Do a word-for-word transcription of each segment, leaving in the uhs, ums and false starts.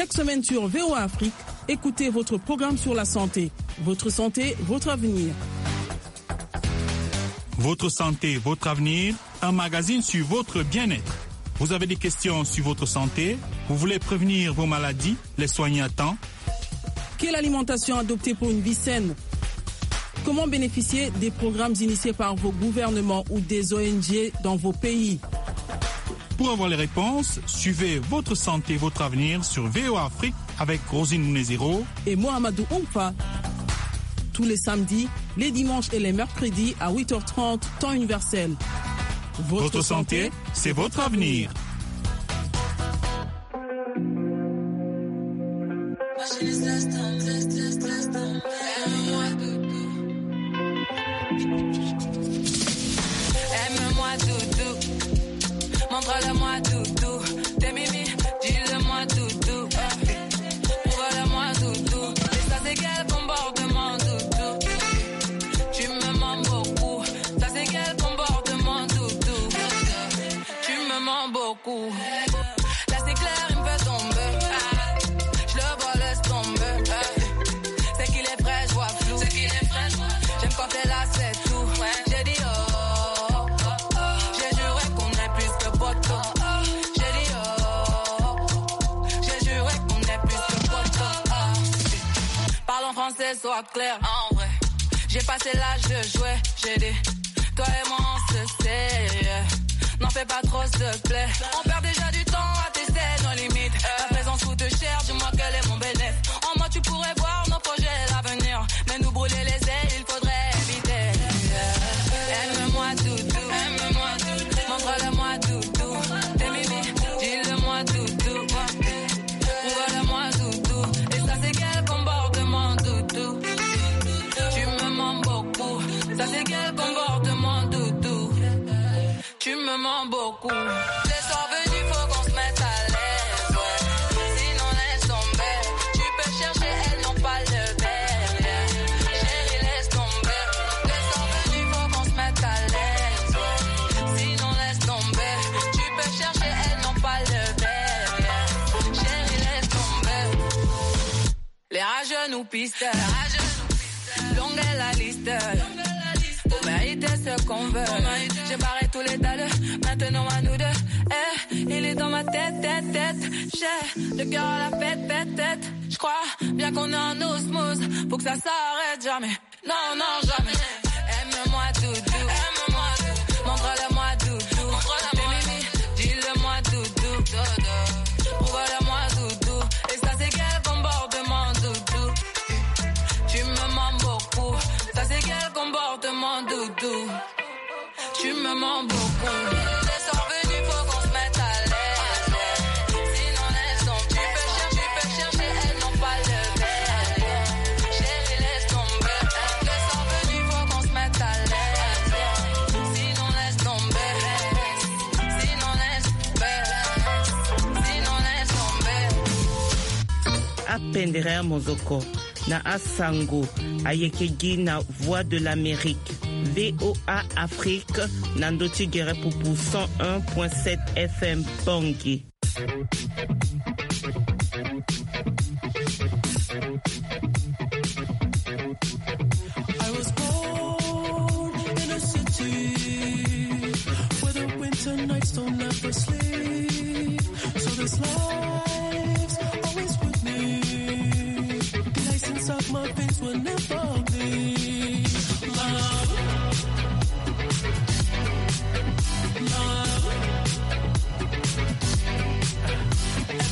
Chaque semaine sur V O A Afrique, écoutez votre programme sur la santé. Votre santé, votre avenir. Votre santé, votre avenir, un magazine sur votre bien-être. Vous avez des questions sur votre santé? Vous voulez prévenir vos maladies, les soigner à temps? Quelle alimentation adopter pour une vie saine? Comment bénéficier des programmes initiés par vos gouvernements ou des O N G dans vos pays? Pour avoir les réponses, suivez Votre santé, votre avenir sur V O A Afrique avec Rosine Mouneziro et Mohamedou Oumfa. Tous les samedis, les dimanches et les mercredis à huit heures trente, temps universel. Votre, votre santé, c'est votre avenir. Aime-moi doudou, montre-le-moi doudou, t'es mimi, dis-le-moi doudou, prouve-le-moi doudou, et ça c'est quel comportement doudou, tu me mens beaucoup, ça c'est quel comportement doudou, tu me mens beaucoup, là c'est clair il me fait tomber, je le vois laisse tomber, c'est qu'il est frais, je vois flou, c'est qu'il est frais, j'aime quand t'es là c'est tout, j'ai dit oh. Français soit clair, en vrai. J'ai passé l'âge de jouer, j'ai dit. Toi et moi on se sait. N'en fais pas trop s'il te plaît. On perd déjà du temps à tester nos limites. Ta présence coûte cher, dis-moi quel est mon bénéfice. En moi tu pourrais voir nos projets et l'avenir. Mais nous brûler les ailes, il faudrait éviter. Aime-moi doudou, aime-moi doudou, montre-le-moi doudou. T'es mimi, dis-le-moi doudou. Prouve-le-moi doudou. Et ça c'est quel comportement doudou. Tu me mens beaucoup. Ça c'est quel comportement doudou. Tu me mens beaucoup. Les soirs venus, faut qu'on se mette à l'aise, ouais. Sinon laisse tomber. Tu peux chercher, elles n'ont pas le verre, yeah. Chérie, laisse tomber. Les soirs venus, faut qu'on se mette à l'aise, ouais. Sinon laisse tomber. Tu peux chercher, elles n'ont pas le verre, yeah. Chérie, laisse tomber. Les rageux nous pistent. Longue est la liste. Pour mériter ce qu'on veut. J'ai barré tous les dalles, maintenant à nous deux. Eh, il est dans ma tête, tête, tête. J'ai le cœur à la fête, tête, tête. J'crois bien qu'on est en osmose. Faut que ça s'arrête jamais. Non, non, jamais. Aime-moi doudou, aime-moi doudou. Montre-le-moi doudou. Montre-le-moi mimi, dis-le-moi doudou. Prouve-le-moi doudou. Et ça c'est quel comportement doudou. Tu me mens beaucoup. Ça c'est quel comportement doudou. Tu me mens beaucoup. Les soirs venus, faut qu'on se mette à l'aise. Sinon laisse tomber. Tu peux chercher, tu peux chercher, elles n'ont pas le verre. Chérie, laisse tomber. Les soirs venus, faut qu'on se mette à l'aise. Sinon laisse tomber. Sinon laisse tomber. Sinon laisse tomber. Apendere Mozoko. Na Asango, Ayekegi na Voix de l'Amérique. V O A Afrique, Nandoti Guérepoupou cent un point sept F M Bangui. I was born in a city where the winter nights don't ever sleep. So this life's always with me. The ice inside my veins will never bleed. Love, love.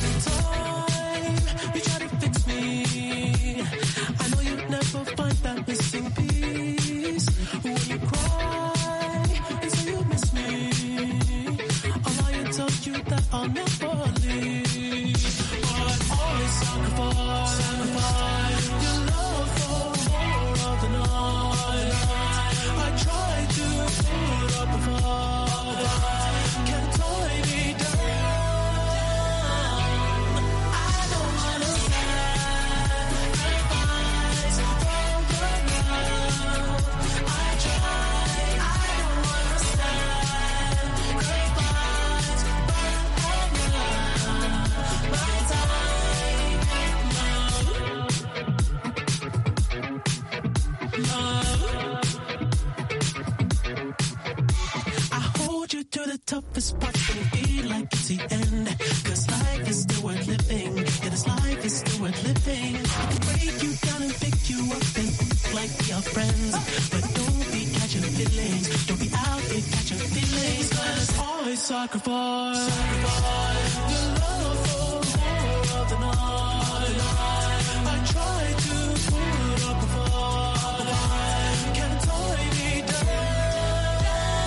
toughest part can be like it's the end. Cause life is still worth living. Yeah, this life is still worth living. I can break you down and pick you up and like we are friends. But don't be catching feelings. Don't be out here catching feelings. Cause always sacrifice. Sacrifice. Your love for more of the night. I try to put up a fight. Can't tie me down.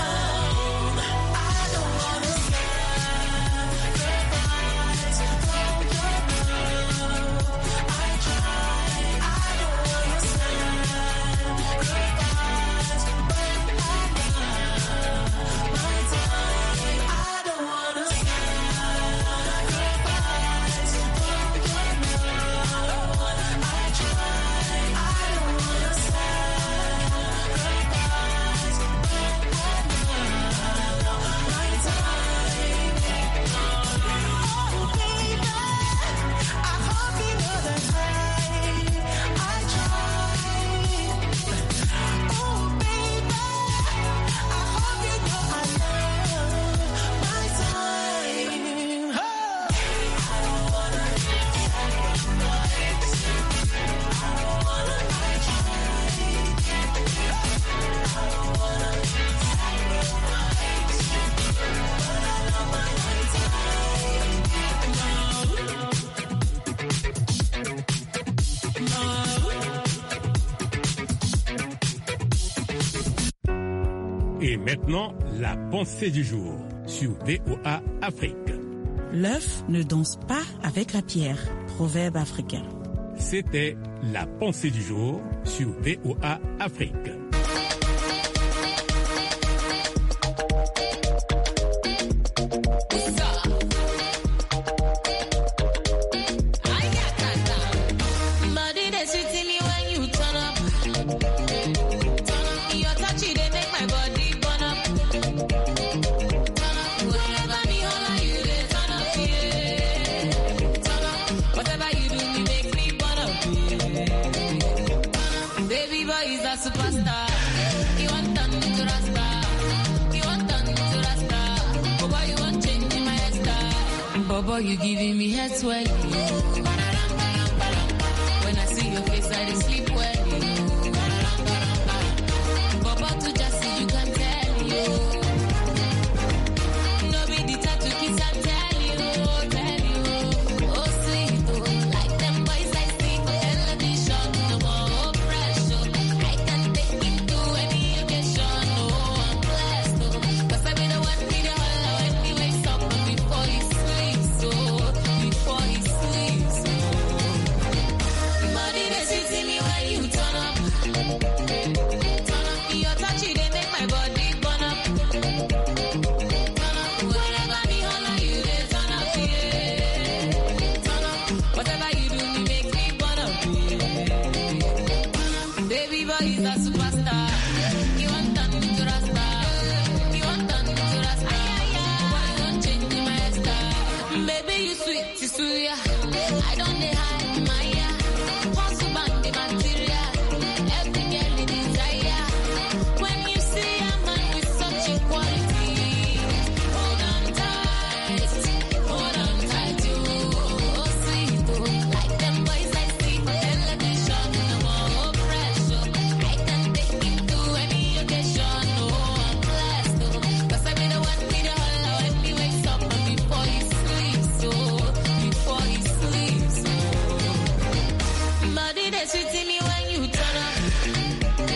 I don't wanna sacrifice from your love. I try. I don't wanna sacrifice from my time. I don't wanna sacrifice from your love. I try. I don't wanna sacrifice from my time. Oh, baby, I hope you know that I, I try. Oh, baby, I hope you know I love my time. I don't wanna sacrifice. I don't wanna, I try. I don't wanna sacrifice, but I love my Et maintenant, la pensée du jour sur V O A Afrique. L'œuf ne danse pas avec la pierre. Proverbe africain. C'était la pensée du jour sur V O A Afrique. Body they sweet in me when you turn up. Turn up. Your touch it they make my body burn up. Turn up. Whenever me holla you they turn up, yeah. Turn up. Whatever you do me makes me burn up, yeah. Baby boy is a superstar. You want done to Rasta. You want done to Rasta. Boy you want change in my hairstyle. Boy you giving me head swelling. When I see your face, I just sleep well. Baba to just see you can tell you. No be the tattoo kiss and tell you, tell you. Oh sweet, oh, like them boys I see for television. No more pressure. I can take it to any occasion. Oh, I'm blessed, oh. Cause I be the one need a holla when he wakes up and before he sleeps, oh. Before he sleeps, oh. Body they sweet in me when you turn up. Turn up. Your touch it they make my body burn up. Turn up. Whenever me holla you they turn up, yeah. Turn up. Whatever you do me makes me burn up, yeah. Baby boy is a super